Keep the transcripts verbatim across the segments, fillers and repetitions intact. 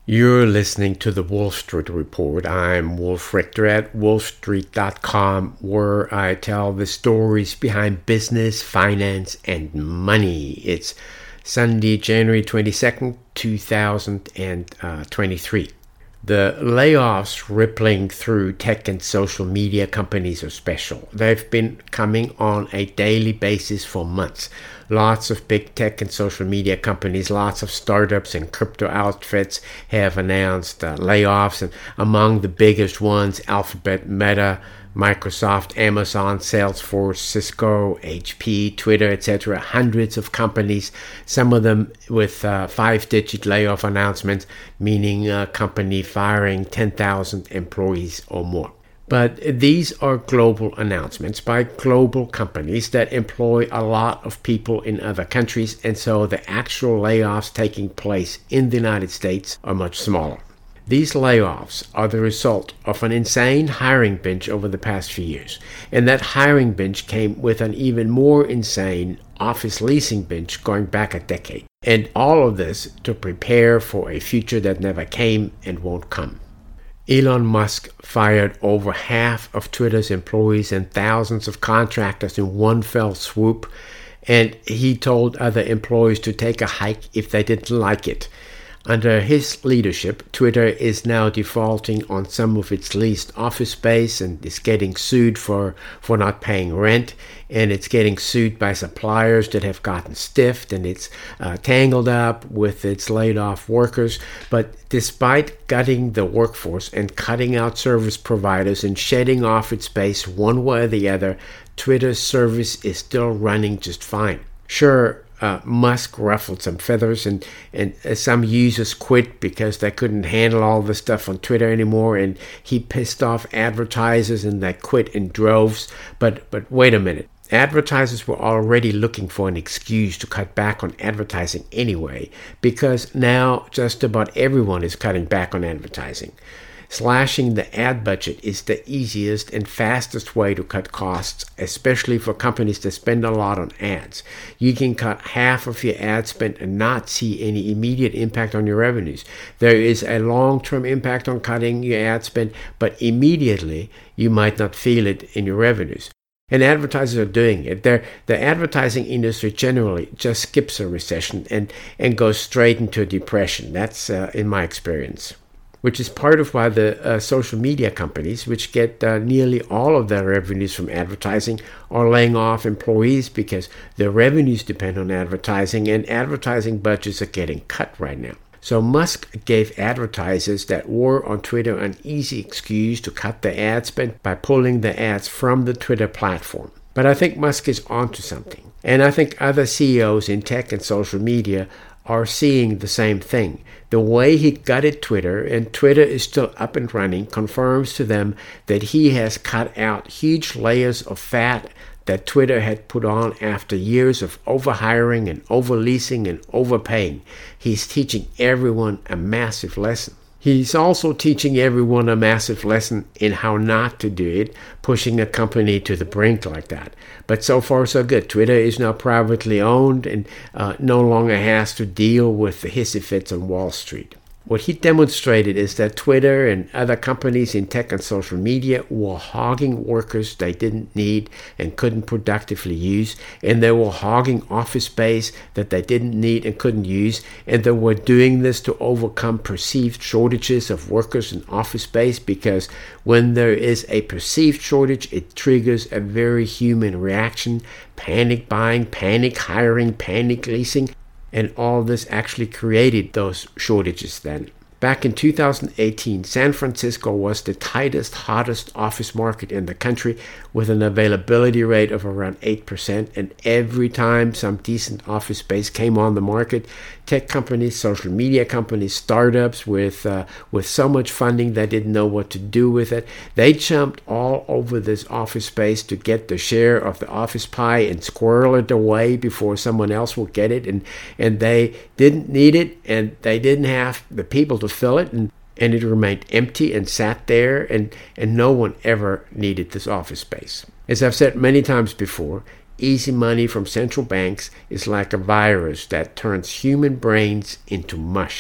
You're listening to the Wall Street Report. I'm Wolf Richter at wall street dot com, where I tell the stories behind business, finance, and money. It's Sunday, January twenty-second, two thousand twenty-three. The layoffs rippling through tech and social media companies are special. They've been coming on a daily basis for months. Lots of big tech and social media companies, lots of startups and crypto outfits have announced uh, layoffs. And among the biggest ones, Alphabet, Meta, Microsoft, Amazon, Salesforce, Cisco, H P, Twitter, et cetera. Hundreds of companies, some of them with uh, five-digit layoff announcements, meaning a company firing ten thousand employees or more. But these are global announcements by global companies that employ a lot of people in other countries, and so the actual layoffs taking place in the United States are much smaller. These layoffs are the result of an insane hiring binge over the past few years, and that hiring binge came with an even more insane office leasing binge going back a decade. And all of this to prepare for a future that never came and won't come. Elon Musk fired over half of Twitter's employees and thousands of contractors in one fell swoop, and he told other employees to take a hike if they didn't like it. Under his leadership, Twitter is now defaulting on some of its leased office space and is getting sued for, for not paying rent, and it's getting sued by suppliers that have gotten stiffed, and it's uh, tangled up with its laid off workers. But despite gutting the workforce and cutting out service providers and shedding off its space one way or the other, Twitter's service is still running just fine. Sure, Uh, Musk ruffled some feathers, and, and uh, some users quit because they couldn't handle all the stuff on Twitter anymore, and he pissed off advertisers and they quit in droves. But but wait a minute. Advertisers were already looking for an excuse to cut back on advertising anyway, because now just about everyone is cutting back on advertising. Slashing the ad budget is the easiest and fastest way to cut costs, especially for companies that spend a lot on ads. You can cut half of your ad spend and not see any immediate impact on your revenues. There is a long-term impact on cutting your ad spend, but immediately you might not feel it in your revenues. And advertisers are doing it. They're, the advertising industry generally just skips a recession and, and goes straight into a depression. That's uh, in my experience. Which is part of why the uh, social media companies, which get uh, nearly all of their revenues from advertising, are laying off employees, because their revenues depend on advertising, and advertising budgets are getting cut right now. So Musk gave advertisers that were on Twitter an easy excuse to cut the ad spend by pulling the ads from the Twitter platform. But I think Musk is onto something. And I think other C E Os in tech and social media are seeing the same thing. The way he gutted Twitter, and Twitter is still up and running, confirms to them that he has cut out huge layers of fat that Twitter had put on after years of overhiring and overleasing and overpaying. He's teaching everyone a massive lesson. He's also teaching everyone a massive lesson in how not to do it, pushing a company to the brink like that. But so far, so good. Twitter is now privately owned and uh, no longer has to deal with the hissy fits on Wall Street. What he demonstrated is that Twitter and other companies in tech and social media were hogging workers they didn't need and couldn't productively use, and they were hogging office space that they didn't need and couldn't use, and they were doing this to overcome perceived shortages of workers in office space, because when there is a perceived shortage, it triggers a very human reaction: panic buying, panic hiring, panic leasing. And all this actually created those shortages then. Back in two thousand eighteen, San Francisco was the tightest, hottest office market in the country, with an availability rate of around eight percent. And every time some decent office space came on the market, tech companies, social media companies, startups with uh, with so much funding they didn't know what to do with it, they jumped all over this office space to get the share of the office pie and squirrel it away before someone else will get it. And, and they didn't need it, and they didn't have the people to fill it, and, and it remained empty and sat there, and, and no one ever needed this office space. As I've said many times before, easy money from central banks is like a virus that turns human brains into mush.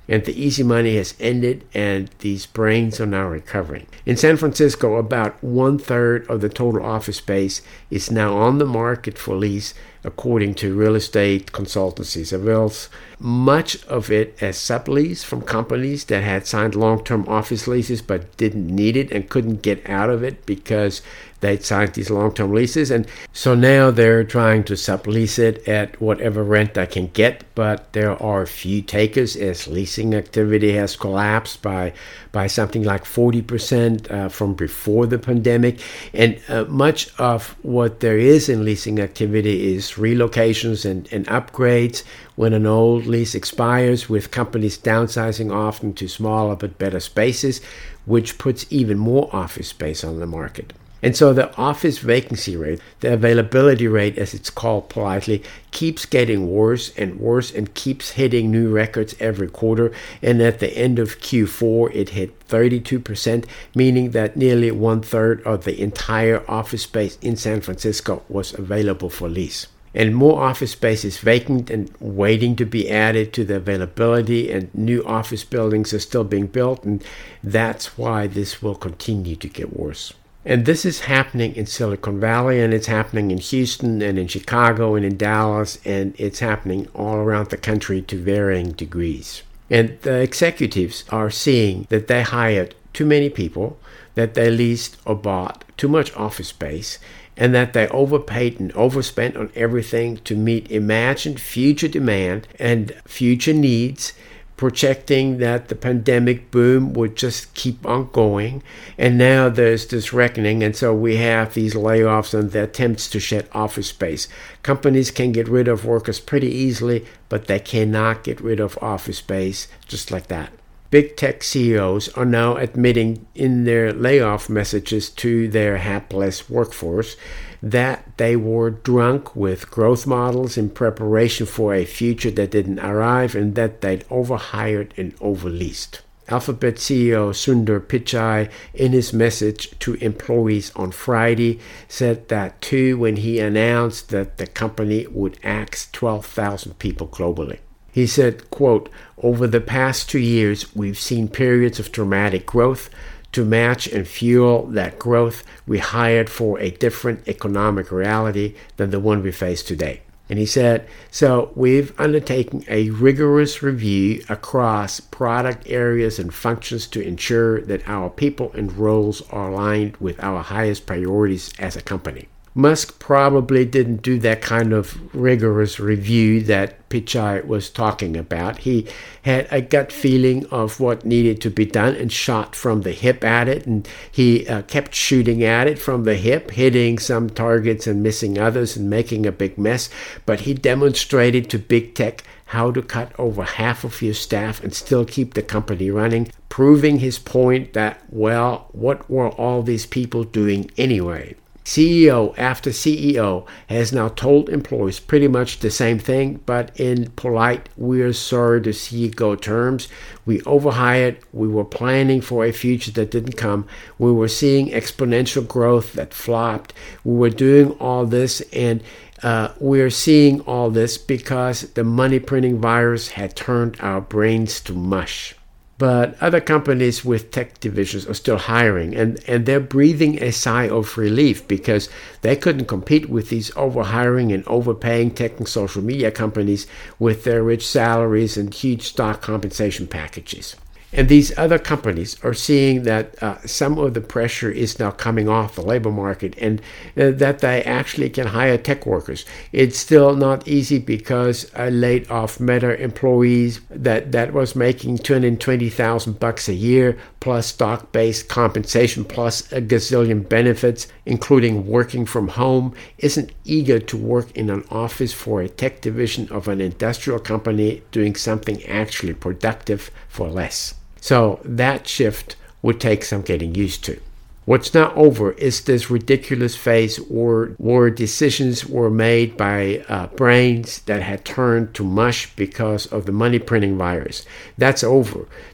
and the easy money has ended, and these brains are now recovering. In San Francisco, about one-third of the total office space is now on the market for lease, according to real estate consultancy Savills. Much of it as sublease from companies that had signed long-term office leases but didn't need it and couldn't get out of it because they'd signed these long-term leases. And so now they're trying to sublease it at whatever rent they can get, but there are few takers as leasing activity has collapsed by by something like forty percent uh, from before the pandemic. And uh, much of what there is in leasing activity is relocations and, and upgrades when an old lease expires, with companies downsizing often to smaller but better spaces, which puts even more office space on the market. And so the office vacancy rate, the availability rate as it's called politely, keeps getting worse and worse and keeps hitting new records every quarter. And at the end of Q four, it hit thirty-two percent, meaning that nearly one third of the entire office space in San Francisco was available for lease. And more office space is vacant and waiting to be added to the availability, and new office buildings are still being built, and that's why this will continue to get worse. And this is happening in Silicon Valley, and it's happening in Houston and in Chicago and in Dallas, and it's happening all around the country to varying degrees. And the executives are seeing that they hired too many people, that they leased or bought too much office space, and that they overpaid and overspent on everything to meet imagined future demand and future needs, projecting that the pandemic boom would just keep on going. And now there's this reckoning, and so we have these layoffs and the attempts to shed office space. Companies can get rid of workers pretty easily, but they cannot get rid of office space just like that. Big tech C E Os are now admitting in their layoff messages to their hapless workforce that they were drunk with growth models in preparation for a future that didn't arrive, and that they'd overhired and overleased. Alphabet C E O Sundar Pichai, in his message to employees on Friday, said that too when he announced that the company would axe twelve thousand people globally. He said, quote, "Over the past two years, we've seen periods of dramatic growth. To match and fuel that growth, we hired for a different economic reality than the one we face today." And he said, so we've undertaken a rigorous review across product areas and functions to ensure that our people and roles are aligned with our highest priorities as a company. Musk probably didn't do that kind of rigorous review that Pichai was talking about. He had a gut feeling of what needed to be done and shot from the hip at it, and he uh, kept shooting at it from the hip, hitting some targets and missing others and making a big mess. But he demonstrated to big tech how to cut over half of your staff and still keep the company running, proving his point that, well, what were all these people doing anyway? C E O after C E O has now told employees pretty much the same thing, but in polite, we're sorry to see you go terms. We overhired. We were planning for a future that didn't come. We were seeing exponential growth that flopped. We were doing all this, and uh, we're seeing all this because the money printing virus had turned our brains to mush. But other companies with tech divisions are still hiring, and, and they're breathing a sigh of relief because they couldn't compete with these overhiring and overpaying tech and social media companies with their rich salaries and huge stock compensation packages. And these other companies are seeing that uh, some of the pressure is now coming off the labor market, and uh, that they actually can hire tech workers. It's still not easy because I laid off Meta employees that, that was making two hundred twenty thousand bucks a year, plus stock-based compensation, plus a gazillion benefits, including working from home, isn't eager to work in an office for a tech division of an industrial company doing something actually productive for less. So that shift would take some getting used to. What's not over is this ridiculous phase where, where decisions were made by uh, brains that had turned to mush because of the money printing virus. That's over.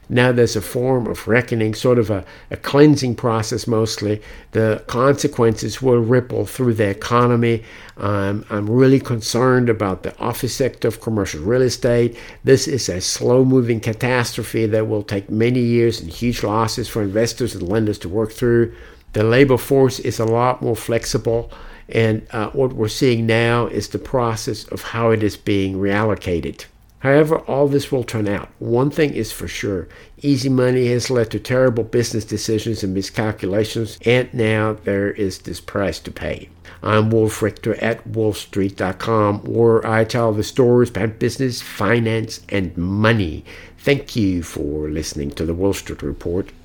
Now there's a form of reckoning, sort of a, a cleansing process mostly. The consequences will ripple through the economy. Um, I'm really concerned about the office sector of commercial real estate. This is a slow-moving catastrophe that will take many years and huge losses for investors and lenders to work through. The labor force is a lot more flexible, and uh, what we're seeing now is the process of how it is being reallocated. However, all this will turn out. One thing is for sure. Easy money has led to terrible business decisions and miscalculations, and now there is this price to pay. I'm Wolf Richter at wolf street dot com, where I tell the stories about business, finance, and money. Thank you for listening to the Wall Street Report.